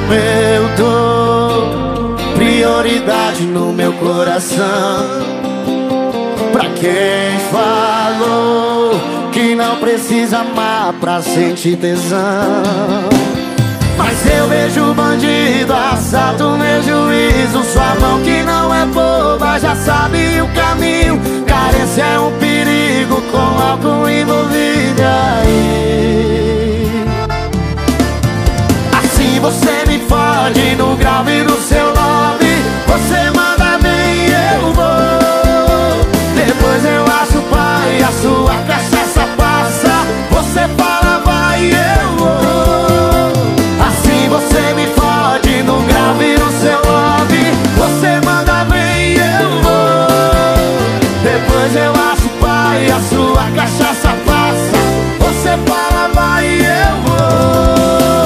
eu dou prioridade no meu coração pra quem falou que não precisa amar pra sentir tesão. Mas eu vejo bandido, assalto meu juízo. Sua mão que não é boba, já sabe o caminho. Carência é um perigo, com álcool envolvido aí. Assim você me fode no grave do seu love. Você manda bem, eu vou. Depois eu acho pai, a sua cachaça passa. Você fala vai, eu vou. Assim você me fode no grave do seu love. Você manda bem, eu vou. Depois eu acho pai, a sua cachaça passa. Você fala vai, eu vou.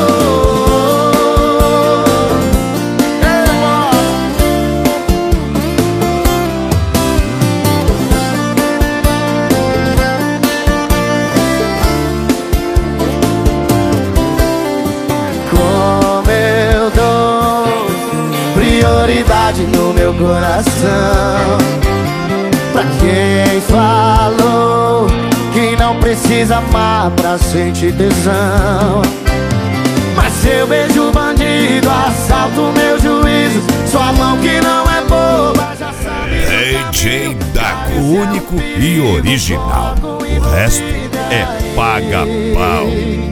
Prioridade no meu coração pra quem falou que não precisa amar pra sentir tesão. Mas eu vejo bandido, assalto meu juízo. Sua mão que não é boba, já sabe. DJ Dago, único e original. O resto é paga-pau.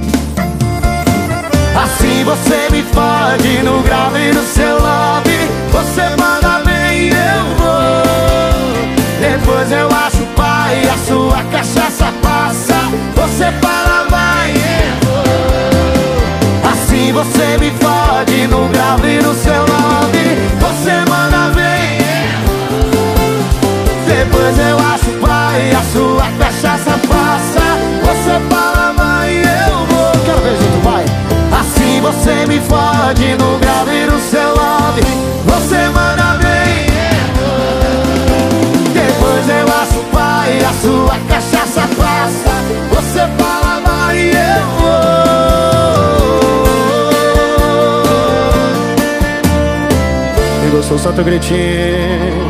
Assim você me fode no grave do seu love. Você manda bem, eu vou. Depois eu acho pai, a sua cachaça passa. Você fala vai, eu vou. Assim você me fode no grave do seu love. Você manda bem, eu vou. Depois eu acho pai, a sua cachaça passa. Você fala vai, eu vou. Quero ver junto, vai. Assim você me fode no grave do seu love. Você manda bem, eu vou. Depois eu acho pai, a sua cachaça passa. Você fala vai, eu vou. E gostou, solta o gritinho.